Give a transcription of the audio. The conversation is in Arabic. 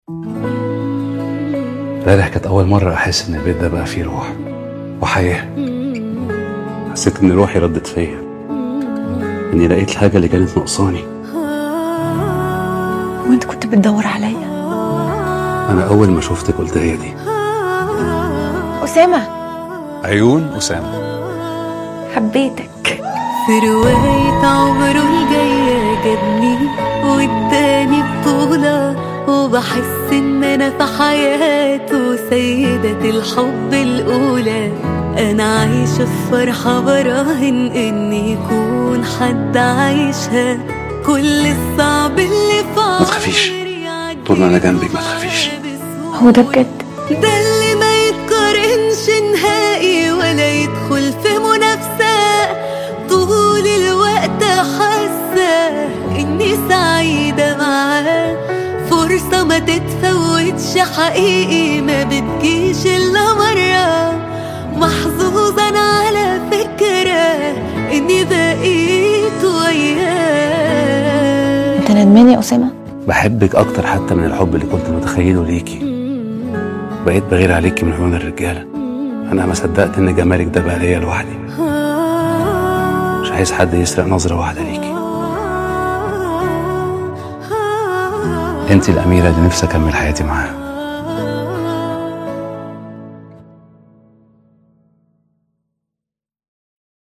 امبارح كانت أول مرة أحس إن البيت ده بقى فيه روح وحياة. حسيت إن روحي ردت فيا، إني لقيت الحاجة اللي كانت ناقصاني. وأنت كنت بتدور عليا؟ أنا أول ما شفتك قلت هي دي. أسامة، عيون أسامة. حبيتك. في رواية عمره الجاية جابني واداني بطولة، وبحس ان انا في حياته سيدة الحب الاولى. انا عايشة في فرحة براهن ان يكون حد عايشها، كل الصعب اللي في عمري ما تخافيش، طول ما انا جنبك ما تخافيش. هو ده بجد؟ ده اللي ما يتقارنش نهائي ولا يدخل في منافسة. طول الوقت حاسة اني سعيدة معاه، فرصة ما تتفوتش حقيقي، ما بتجيش الا مرة. محظوظة انا على فكرة اني بقيت وياه. أنت ندمان يا أسامة؟ بحبك أكتر حتى من الحب اللي كنت متخيله ليكي. بقيت بغير عليكي من عيون الرجالة. أنا ما صدقت إن جمالك ده بقى ليا لوحدي. مش عايز حد يسرق نظرة واحدة ليكي. انتي الأميرة اللي نفسي أكمل حياتي معاها.